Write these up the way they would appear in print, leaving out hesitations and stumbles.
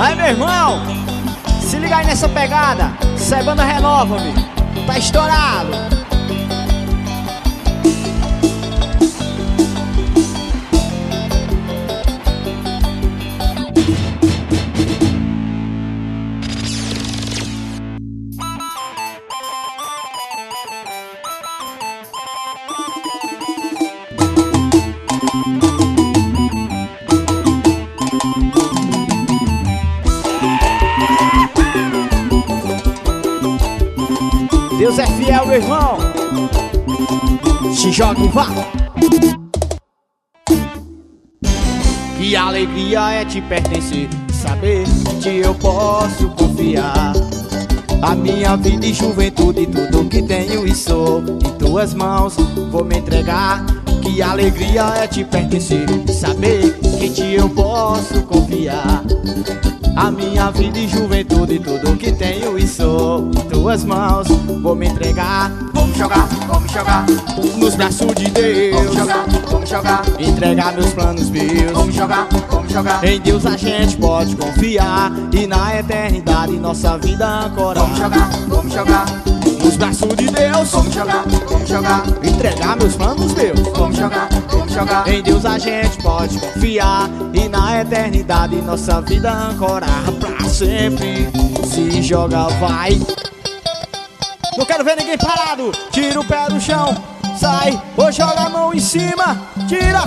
Aí, meu irmão, se liga aí nessa pegada. Sebana renova-me, tá estourado. Deus é fiel, meu irmão. Se joga e vá. Que alegria é te pertencer, saber que eu posso confiar. A minha vida e juventude, tudo que tenho e sou, em tuas mãos vou me entregar. Que alegria é te pertencer, saber que em ti eu posso confiar. A minha vida e juventude, tudo que tenho e sou, em tuas mãos vou me entregar. Vamos jogar nos braços de Deus. Vamos jogar entregar meus planos meus. Vamos jogar Em Deus a gente pode confiar e na eternidade nossa vida ancorar. Vamos jogar nos braços de Deus. Vamos jogar entregar meus planos meus. Vamos jogar Em Deus a gente pode confiar e na eternidade nossa vida ancorar. Pra sempre se joga, vai. Não quero ver ninguém parado. Tira o pé do chão, sai, ou joga a mão em cima. Tira.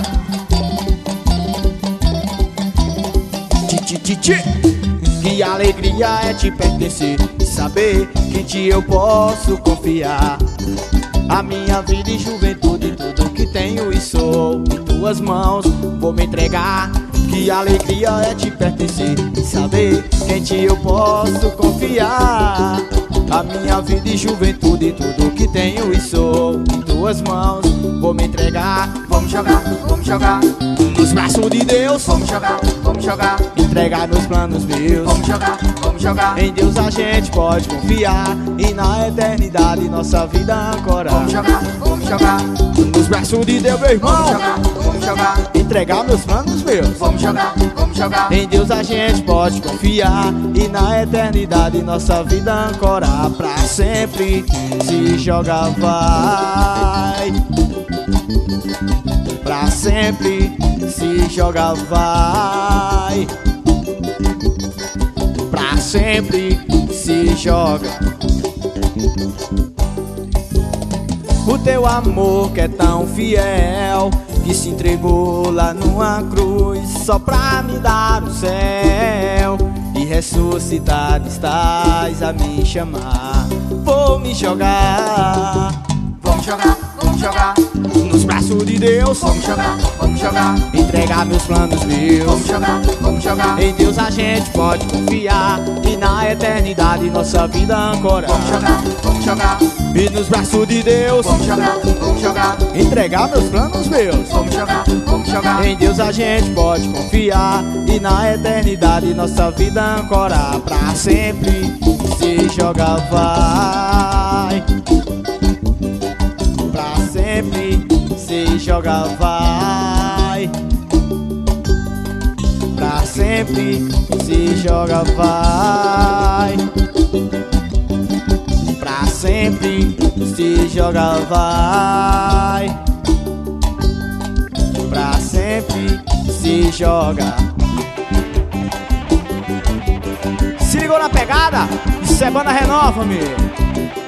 Que alegria é te pertencer, saber que em ti eu posso confiar. A minha vida e juventude, tudo que tenho e sou, em tuas mãos vou me entregar. Que alegria é te pertencer, saber que em ti eu posso confiar. A minha vida e juventude, tudo que tenho e sou, em tuas mãos vou me entregar. Vamos jogar nos braços de Deus. Vamos jogar entregar meus planos meus. Vamos jogar Em Deus a gente pode confiar e na eternidade nossa vida ancorar. Vamos jogar nos braços de Deus, meu irmão. Vamos jogar entregar meus planos meus. Vamos jogar Em Deus a gente pode confiar e na eternidade nossa vida ancorar. Pra sempre se joga, vai. Pra sempre se joga, vai. Pra sempre se joga. O teu amor que é tão fiel, que se entregou lá numa cruz só pra me dar o céu. E ressuscitado estás a me chamar. Vou me jogar. Vamos jogar nos braços de Deus. Vamos jogar entregar meus planos meus. Vamos jogar Em Deus a gente pode confiar e na eternidade nossa vida ancorar. Vamos jogar E nos braços de Deus. Vamos jogar entregar meus planos meus. Vamos jogar Em Deus a gente pode confiar e na eternidade nossa vida ancorar. Pra sempre se joga, vai. Pra sempre se joga, vai. Pra sempre se joga, vai. Pra sempre se joga, vai. Pra sempre se joga. Se ligou na pegada? Sebana renova-me.